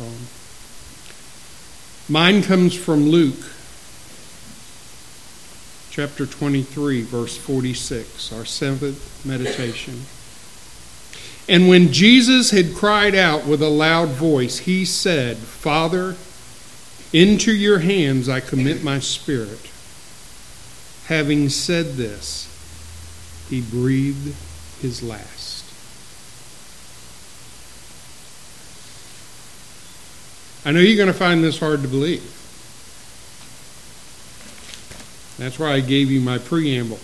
on. Mine comes from Luke, chapter 23, verse 46, our seventh meditation. And when Jesus had cried out with a loud voice, he said, Father, into your hands I commit my spirit. Having said this, he breathed his last. I know you're going to find this hard to believe. That's why I gave you my preamble.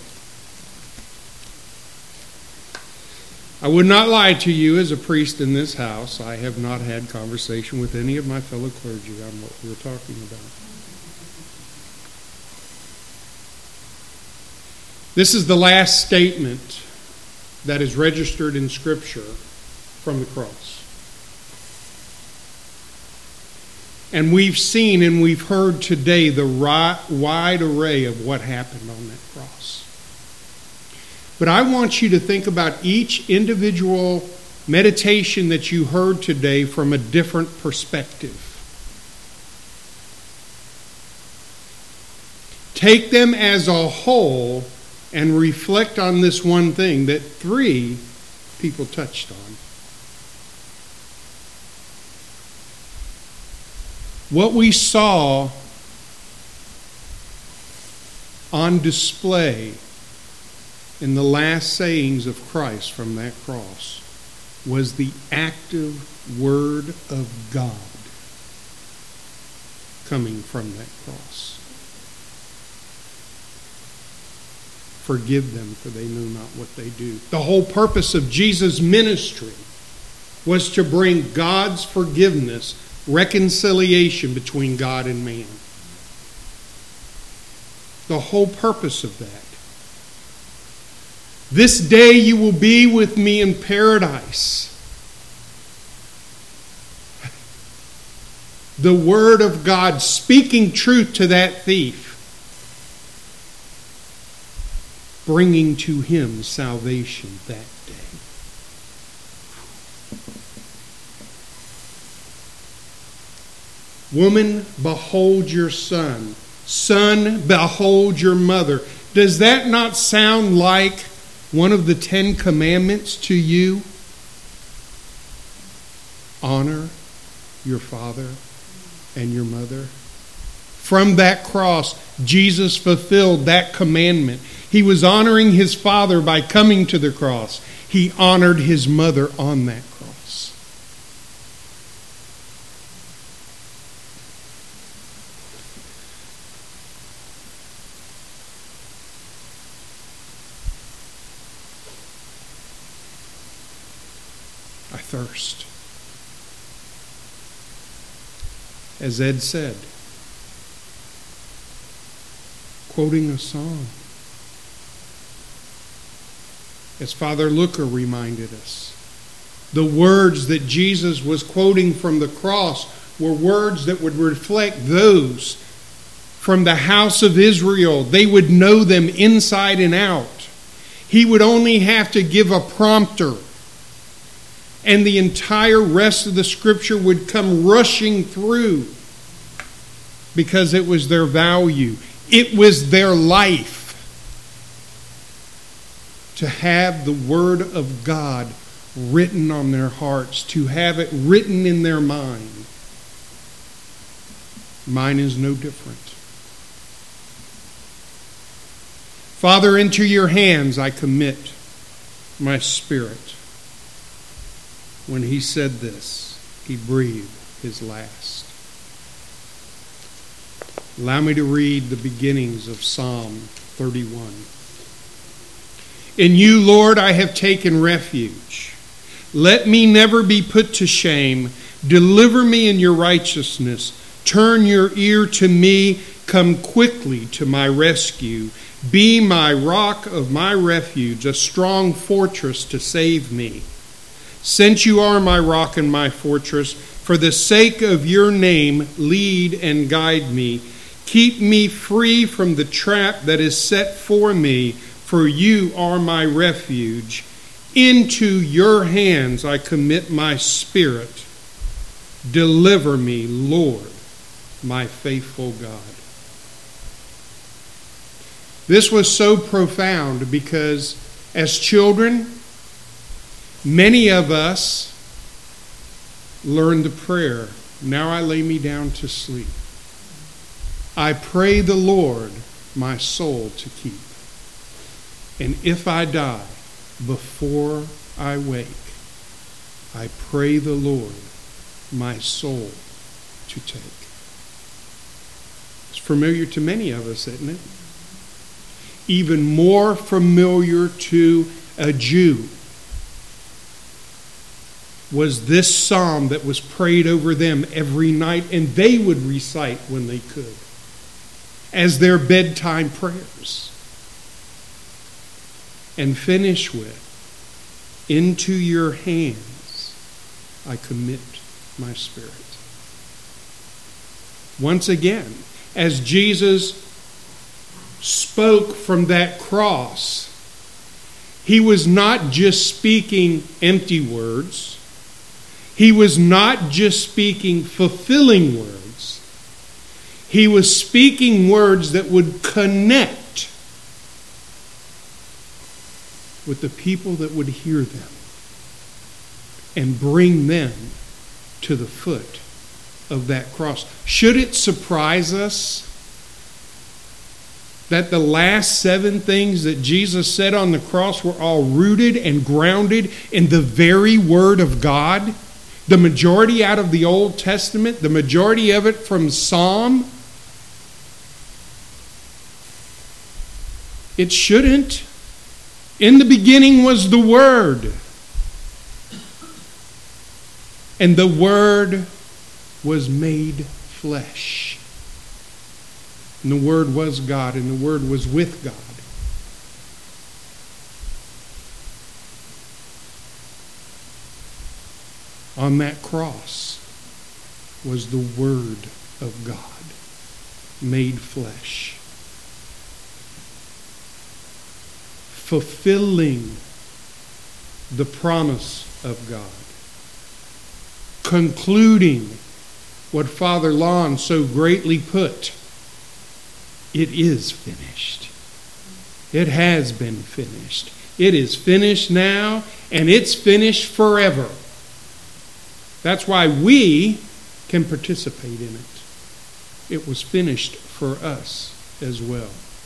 I would not lie to you as a priest in this house. I have not had conversation with any of my fellow clergy on what we're talking about. This is the last statement that is registered in Scripture from the cross. And we've seen and we've heard today the wide array of what happened on that cross. But I want you to think about each individual meditation that you heard today from a different perspective. Take them as a whole and reflect on this one thing that three people touched on. What we saw on display in the last sayings of Christ from that cross was the active Word of God coming from that cross. Forgive them, for they know not what they do. The whole purpose of Jesus' ministry was to bring God's forgiveness, reconciliation between God and man. The whole purpose of that. This day you will be with me in paradise. The Word of God speaking truth to that thief, bringing to him salvation that day. Woman, behold your son. Son, behold your mother. Does that not sound like one of the 10 Commandments to you? Honor your father and your mother. From that cross, Jesus fulfilled that commandment. He was honoring his father by coming to the cross. He honored his mother on that cross. I thirst. As Ed said, quoting a song. As Father Looker reminded us, the words that Jesus was quoting from the cross were words that would reflect those from the house of Israel. They would know them inside and out. He would only have to give a prompter, and the entire rest of the Scripture would come rushing through because it was their value. It was their life to have the Word of God written on their hearts, to have it written in their mind. Mine is no different. Father, into your hands I commit my spirit. When he said this, he breathed his last. Allow me to read the beginnings of Psalm 31. In you, Lord, I have taken refuge. Let me never be put to shame. Deliver me in your righteousness. Turn your ear to me. Come quickly to my rescue. Be my rock of my refuge, a strong fortress to save me. Since you are my rock and my fortress, for the sake of your name, lead and guide me. Keep me free from the trap that is set for me, for you are my refuge. Into your hands I commit my spirit. Deliver me, Lord, my faithful God. This was so profound because as children, many of us learned the prayer, now I lay me down to sleep. I pray the Lord my soul to keep. And if I die before I wake, I pray the Lord my soul to take. It's familiar to many of us, isn't it? Even more familiar to a Jew was this psalm that was prayed over them every night, and they would recite when they could as their bedtime prayers. And finish with, into your hands I commit my spirit. Once again, as Jesus spoke from that cross, he was not just speaking empty words. He was not just speaking fulfilling words. He was speaking words that would connect with the people that would hear them and bring them to the foot of that cross. Should it surprise us that the last 7 things that Jesus said on the cross were all rooted and grounded in the very Word of God? The majority out of the Old Testament, the majority of it from Psalm? It shouldn't. In the beginning was the Word. And the Word was made flesh. And the Word was God, and the Word was with God. On that cross was the Word of God made flesh, fulfilling the promise of God, concluding what Father Lon so greatly put: it is finished. It has been finished. It is finished now, and it's finished forever. That's why we can participate in it. It was finished for us as well.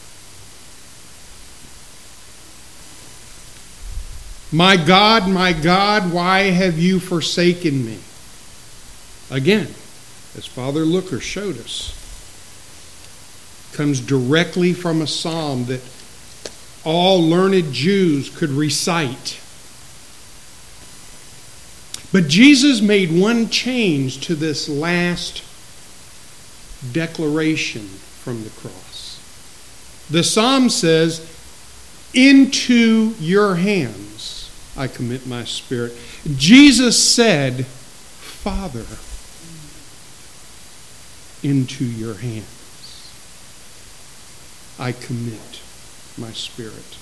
My God, why have you forsaken me? Again, as Father Looker showed us, comes directly from a psalm that all learned Jews could recite. But Jesus made one change to this last declaration from the cross. The psalm says, into your hands I commit my spirit. Jesus said, Father, into your hands I commit my spirit.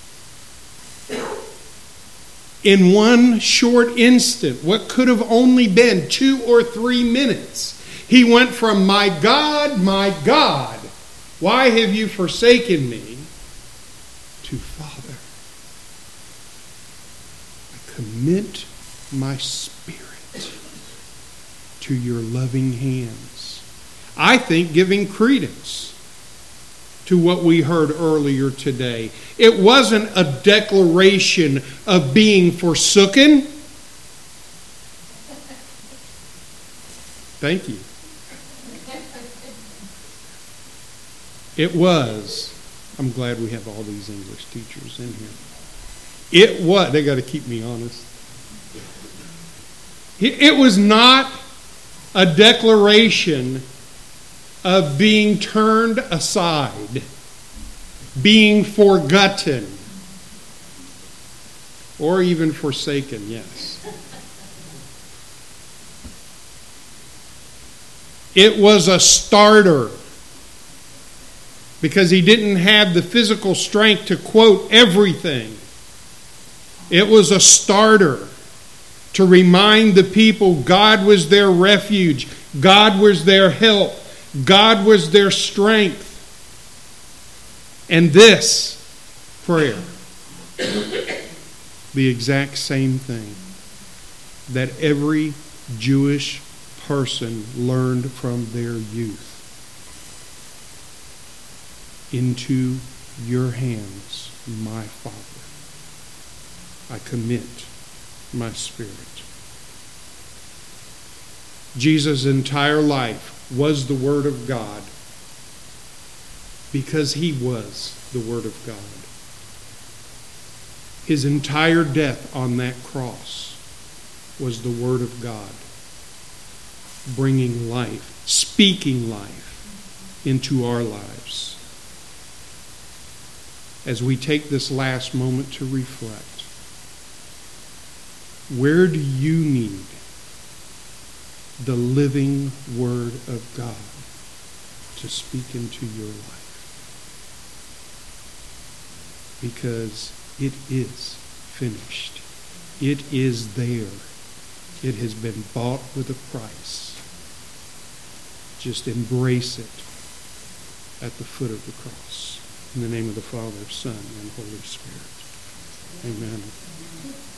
In one short instant, what could have only been 2 or 3 minutes, he went from my God, why have you forsaken me, to Father, I commit my spirit to your loving hands. I think giving credence to what we heard earlier today. It wasn't a declaration of being forsaken. Thank you. It was. I'm glad we have all these English teachers in here. It was. They got to keep me honest. It was not a declaration of being turned aside, being forgotten, or even forsaken, yes. It was a starter, because he didn't have the physical strength to quote everything. It was a starter. to remind the people God was their refuge, God was their help, God was their strength. And this prayer, the exact same thing that every Jewish person learned from their youth. Into your hands, my Father, I commit my spirit. Jesus' entire life was the Word of God because he was the Word of God. His entire death on that cross was the Word of God, bringing life, speaking life into our lives. As we take this last moment to reflect, where do you need the living Word of God to speak into your life? Because it is finished. It is there. It has been bought with a price. Just embrace it at the foot of the cross. In the name of the Father, Son, and Holy Spirit. Amen.